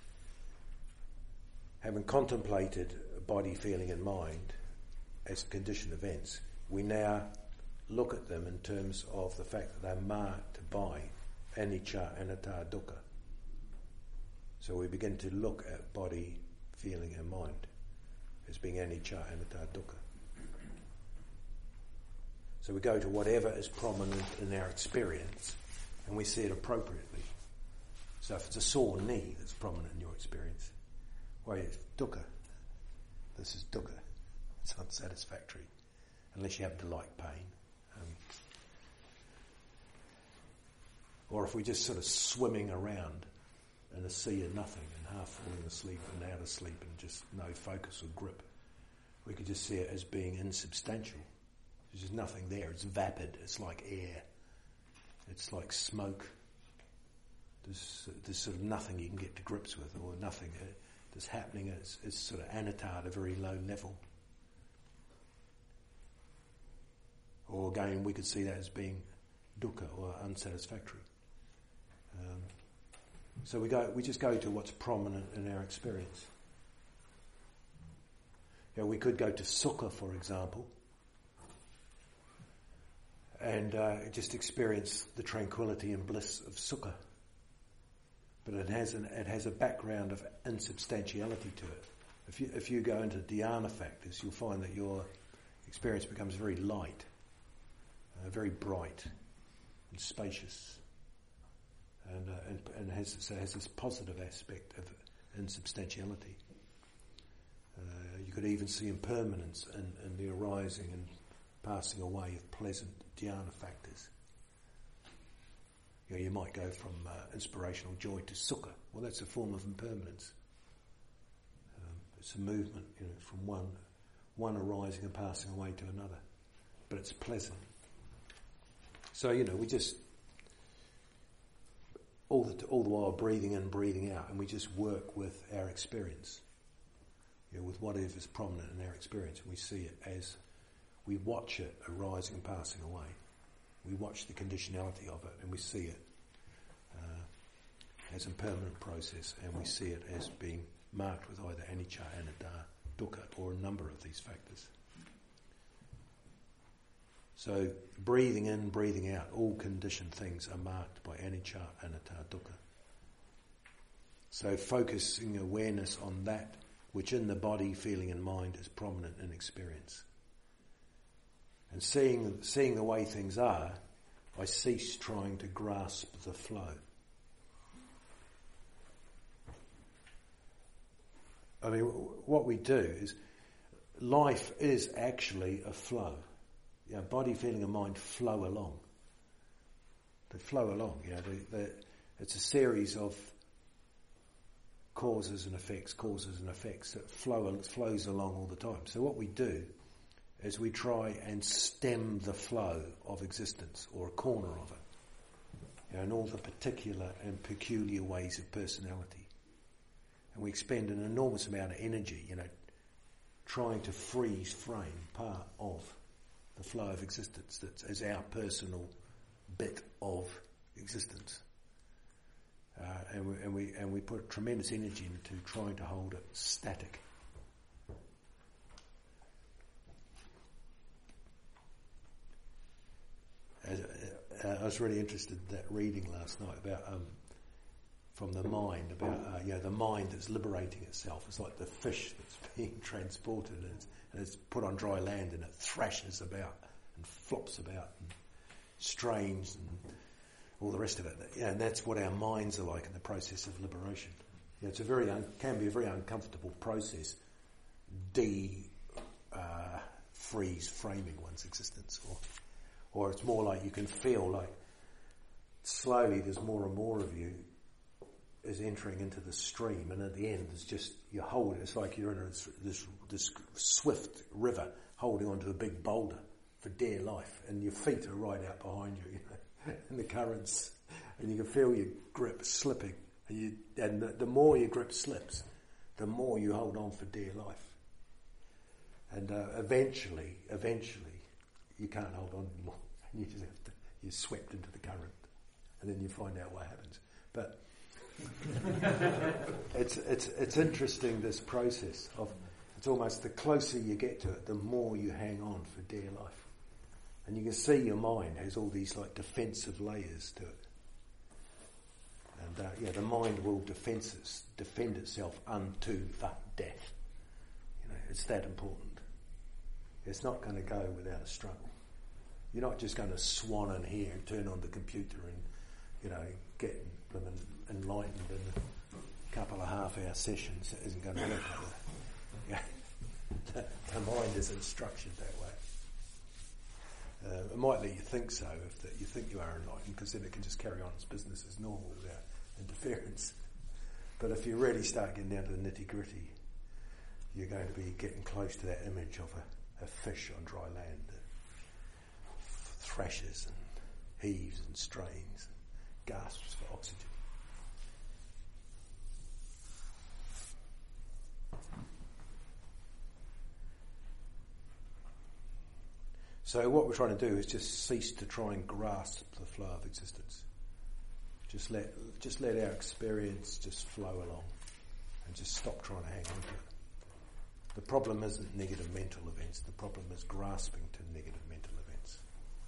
having contemplated body, feeling and mind as conditioned events, we now look at them in terms of the fact that they're marked by anicca, anatta, dukkha. So we begin to look at body, feeling and mind as being anicca, anatta, dukkha. So we go to whatever is prominent in our experience and we see it appropriately. So if it's a sore knee that's prominent in your experience, well, it's dukkha. This is dukkha. It's unsatisfactory, unless you happen to like pain. Or if we're just sort of swimming around in a sea of nothing and half falling asleep and out of sleep and just no focus or grip, we could just see it as being insubstantial. There's just nothing there. It's vapid. It's like air. It's like smoke. There's sort of nothing you can get to grips with, or nothing that's happening. It's sort of anatta at a very low level. Or again, we could see that as being dukkha or unsatisfactory. So we just go to what's prominent in our experience. We could go to sukha, for example, and just experience the tranquility and bliss of sukha. But it has a background of insubstantiality to it. If you go into dhyana factors, you'll find that your experience becomes very light, very bright and spacious, and has this positive aspect of insubstantiality. You could even see impermanence in the arising and passing away of pleasant dhyana factors. You might go from inspirational joy to sukha. Well, that's a form of impermanence. It's a movement, from one arising and passing away to another, but it's pleasant. So we just all the while breathing in, breathing out, and we just work with our experience, with whatever is prominent in our experience, and we see it as we watch it arising and passing away. We watch the conditionality of it, and we see it as a permanent process, and we see it as being marked with either anicca, anatta, dukkha, or a number of these factors. So breathing in, breathing out, all conditioned things are marked by anicca, anatta, dukkha. So focusing awareness on that which in the body, feeling and mind is prominent in experience. And seeing the way things are, I cease trying to grasp the flow. I mean, what we do is, life is actually a flow. Body, feeling and mind flow along. They flow along. It's a series of causes and effects that flows along all the time. So what we do is we try and stem the flow of existence, or a corner of it, in all the particular and peculiar ways of personality. And we expend an enormous amount of energy, trying to freeze frame part of the flow of existence that's as our personal bit of existence. And we put tremendous energy into trying to hold it static. I was really interested in that reading last night about from the mind, about the mind that's liberating itself. It's like the fish that's being transported and it's put on dry land and it thrashes about and flops about and strains and all the rest of it. And that's what our minds are like in the process of liberation. It's can be a very uncomfortable process, freeze framing one's existence, or it's more like you can feel like slowly there's more and more of you is entering into the stream, and at the end it's just, you hold it, it's like you're in this swift river holding onto a big boulder for dear life, and your feet are right out behind you, in the currents, and you can feel your grip slipping, and the more your grip slips, the more you hold on for dear life. And eventually, you can't hold on anymore, and you just have to, you're swept into the current, and then you find out what happens. But it's interesting, this process of, it's almost the closer you get to it, the more you hang on for dear life. And you can see your mind has all these like defensive layers to it. And the mind will defend itself unto the death. It's that important. It's not going to go without a struggle. You're not just going to swan in here and turn on the computer and, get enlightened in a couple of half-hour sessions. It isn't going to work like that. The mind isn't structured that way. It might let you think so, if you think you are enlightened, because then it can just carry on its business as normal without interference. But if you really start getting down to the nitty-gritty, you're going to be getting close to that image of a fish on dry land that thrashes and heaves and strains and gasps for oxygen. So what we're trying to do is just cease to try and grasp the flow of existence. Just let our experience just flow along, and just stop trying to hang on to it. The problem isn't negative mental events. The problem is grasping to negative mental events.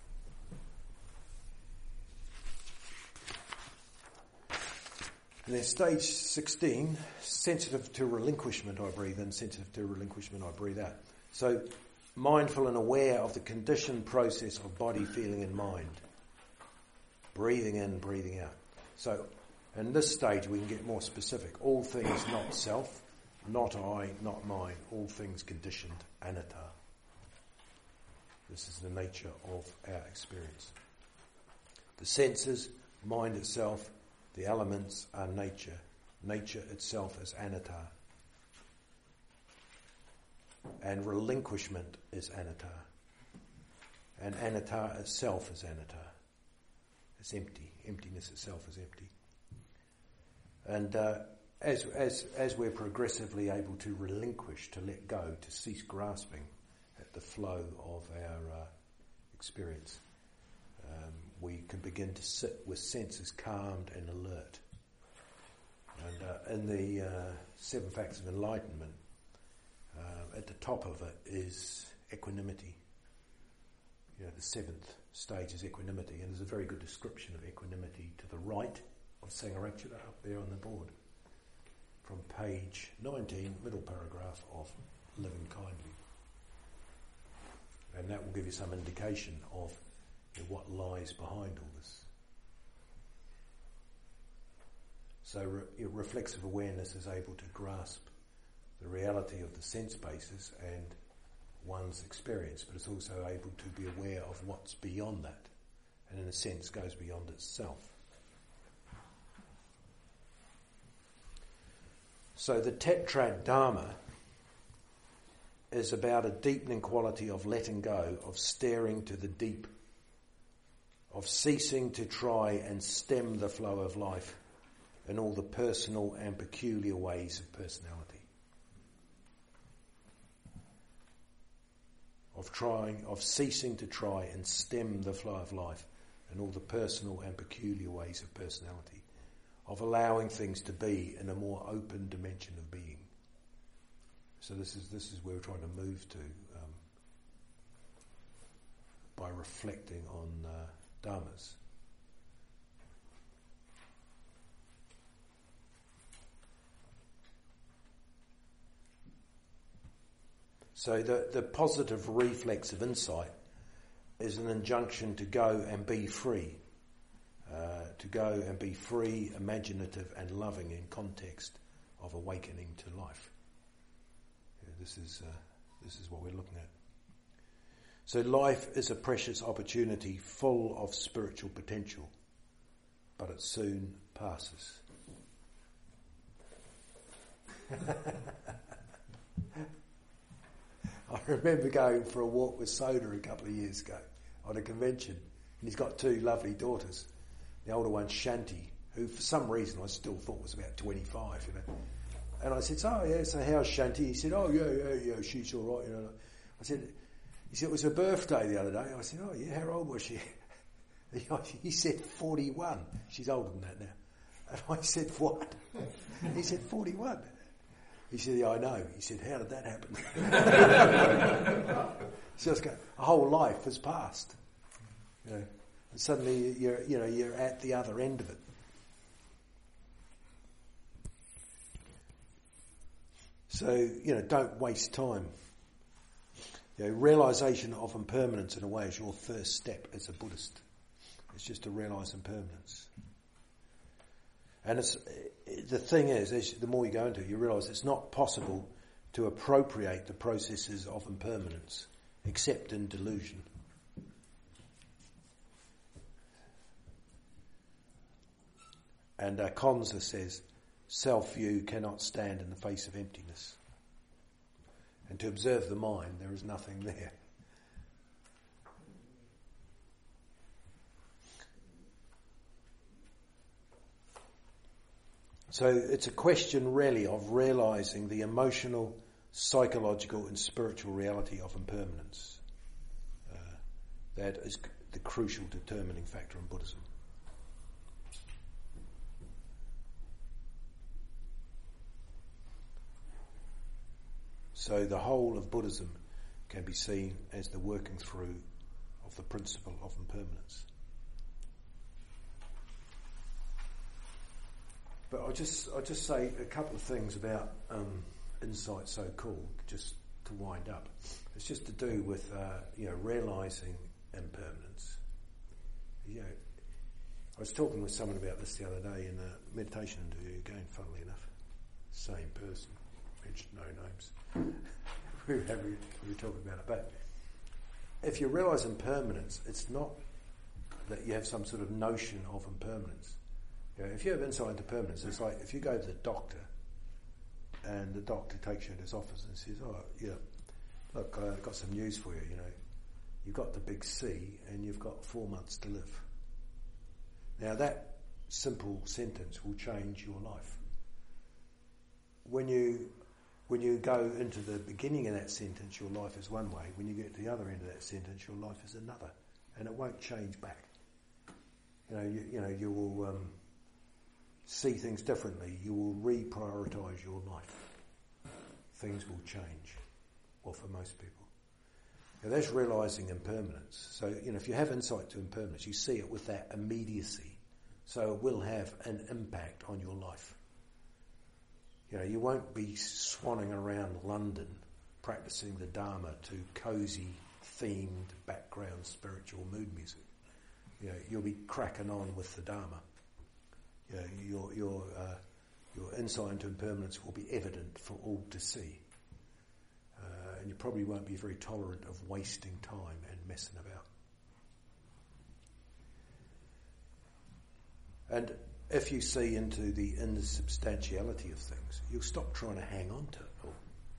And then stage 16, sensitive to relinquishment, I breathe in. Sensitive to relinquishment, I breathe out. So mindful and aware of the conditioned process of body, feeling and mind. Breathing in, breathing out. So in this stage we can get more specific. All things not self, not I, not mine. All things conditioned, anatta. This is the nature of our experience. The senses, mind itself, the elements are nature. Nature itself is anatta. And relinquishment is anatta. And anatta itself is anatta. It's empty. Emptiness itself is empty. And as we're progressively able to relinquish, to let go, to cease grasping at the flow of our experience, we can begin to sit with senses calmed and alert. And in the 7 Facts of Enlightenment, at the top of it is equanimity. The 7th stage is equanimity, and there's a very good description of equanimity to the right of Sangharakshita up there on the board, from page 19, middle paragraph of Living Kindly. And that will give you some indication of what lies behind all this. So reflexive awareness is able to grasp the reality of the sense bases and one's experience, but it's also able to be aware of what's beyond that, and in a sense goes beyond itself. So the Tetrad Dharma is about a deepening quality of letting go, of staring to the deep, of ceasing to try and stem the flow of life in all the personal and peculiar ways of personality. Of ceasing to try and stem the flow of life in all the personal and peculiar ways of personality. Of allowing things to be in a more open dimension of being. So this is where we're trying to move to by reflecting on dharmas. So the positive reflex of insight is an injunction to go and be free. To go and be free, imaginative and loving in context of awakening to life. This is what we're looking at. So life is a precious opportunity full of spiritual potential, but it soon passes. I remember going for a walk with Soda a couple of years ago on a convention, and he's got two lovely daughters. The older one's Shanti, who for some reason I still thought was about 25, you know. And I said, "Oh yeah, so how's Shanti?" He said, "Oh yeah, she's all right, you know." He said, "It was her birthday the other day." I said, "Oh yeah, how old was she?" He said 41. She's older than that now. And I said, "What?" He said 41. He said, "Yeah, I know." He said, "How did that happen?" So a whole life has passed, you know, and suddenly you're at the other end of it. So, don't waste time. Realisation of impermanence in a way is your first step as a Buddhist. It's just to realise impermanence. And the thing is, the more you go into it, you realise it's not possible to appropriate the processes of impermanence except in delusion. And Konza says, self-view cannot stand in the face of emptiness. And to observe the mind, there is nothing there. So it's a question really of realising the emotional, psychological and spiritual reality of impermanence. That is the crucial determining factor in Buddhism. So the whole of Buddhism can be seen as the working through of the principle of impermanence. But I'll just say a couple of things about insight, so called, just to wind up. It's just to do with realising impermanence. I was talking with someone about this the other day in a meditation interview. Again, funnily enough, same person, mentioned no names. we were talking about it, but if you realise impermanence, it's not that you have some sort of notion of impermanence. If you have insight into permanence, it's like if you go to the doctor and the doctor takes you in his office and says, "Oh, yeah, look, I've got some news for you, you've got the big C and you've got 4 months to live." Now that simple sentence will change your life. When you go into the beginning of that sentence, your life is one way. When you get to the other end of that sentence, your life is another. And it won't change back. You will see things differently. You will reprioritise your life. Things will change. Well, for most people. Now, that's realising impermanence. So, if you have insight to impermanence, you see it with that immediacy. So it will have an impact on your life. You won't be swanning around London practicing the Dharma to cosy, themed, background spiritual mood music. You'll be cracking on with the Dharma. Your insight into impermanence will be evident for all to see. And you probably won't be very tolerant of wasting time and messing about. And if you see into the insubstantiality of things, you'll stop trying to hang on to it all.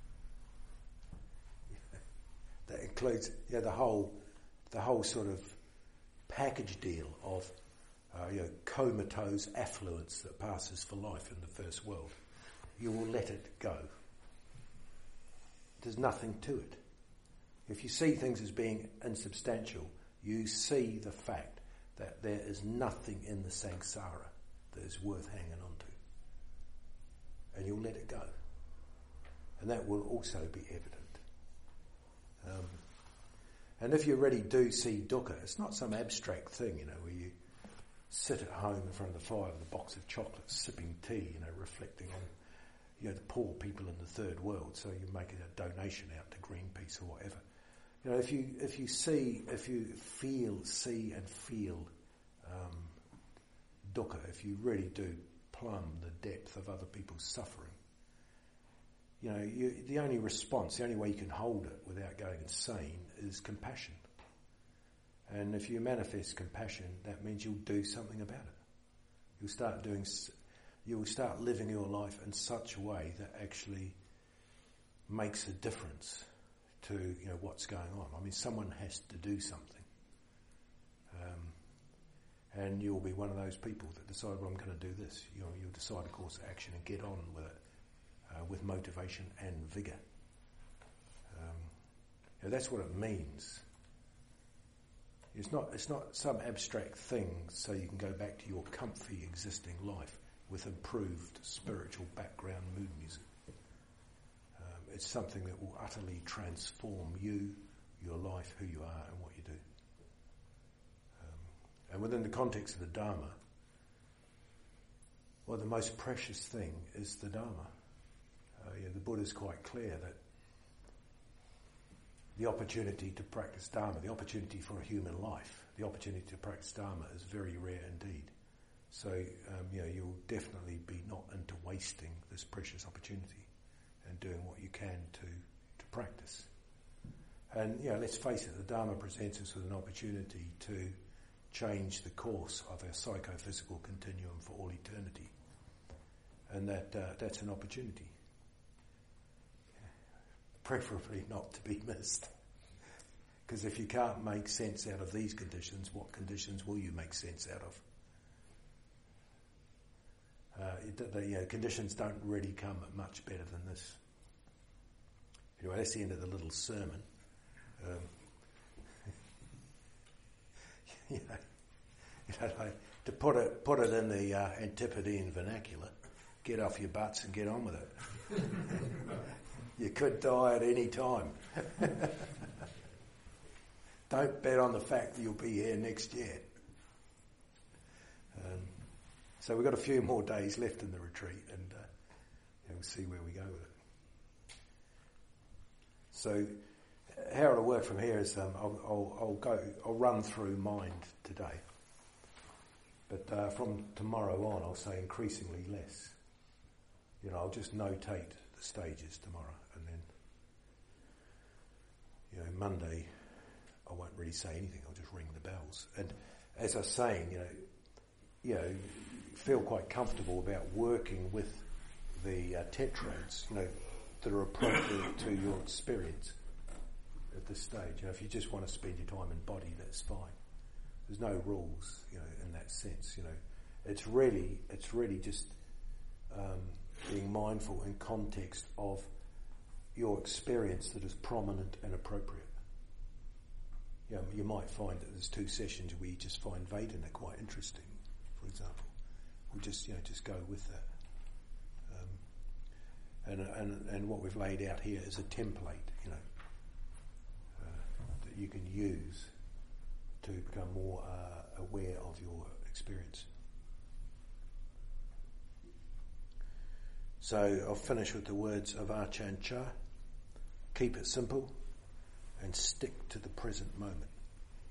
That includes the whole sort of package deal of comatose affluence that passes for life in the first world. You will let it go. There's nothing to it. If you see things as being insubstantial, you see the fact that there is nothing in the samsara that is worth hanging on to. And you'll let it go. And that will also be evident. And if you really do see dukkha, it's not some abstract thing, where you sit at home in front of the fire with a box of chocolates, sipping tea, reflecting on the poor people in the third world, so you're making a donation out to Greenpeace or whatever. If you see and feel dukkha, if you really do plumb the depth of other people's suffering, the only response, the only way you can hold it without going insane is compassion. And if you manifest compassion, that means you'll do something about it. you will start living your life in such a way that actually makes a difference to what's going on. I mean, someone has to do something. And you'll be one of those people that decide, well, I'm going to do this. You'll decide a course of action and get on with it with motivation and vigour. That's what it means. It's not some abstract thing so you can go back to your comfy existing life with improved spiritual background mood music. It's something that will utterly transform you, your life, who you are, and what you do. And within the context of the Dharma, well, the most precious thing is the Dharma. The Buddha's quite clear that the opportunity to practice Dharma, the opportunity for a human life, the opportunity to practice Dharma is very rare indeed. So, you'll definitely be not into wasting this precious opportunity and doing what you can to practice. And, let's face it, the Dharma presents us with an opportunity to change the course of our psychophysical continuum for all eternity. And that's an opportunity. Preferably not to be missed. Because if you can't make sense out of these conditions, what conditions will you make sense out of? Conditions don't really come much better than this. Anyway, that's the end of the little sermon. To put it in the Antipodean vernacular, get off your butts and get on with it. You could die at any time. Don't bet on the fact that you'll be here next year. So we've got a few more days left in the retreat, and we'll see where we go with it. So how it'll work from here is I'll run through mind today, but from tomorrow on I'll say increasingly less. I'll just notate the stages tomorrow, and then Monday I won't really say anything. I'll just ring the bells. And as I was saying, feel quite comfortable about working with the tetrads, that are appropriate to your experience at this stage. If you just want to spend your time in body, that's fine. There's no rules, in that sense. It's really just being mindful in context of your experience that is prominent and appropriate. You might find that there's 2 sessions where you just find Vedana quite interesting, for example. We'll just go with that. And what we've laid out here is a template, that you can use to become more aware of your experience. So I'll finish with the words of Ajahn Chah. Keep it simple and stick to the present moment.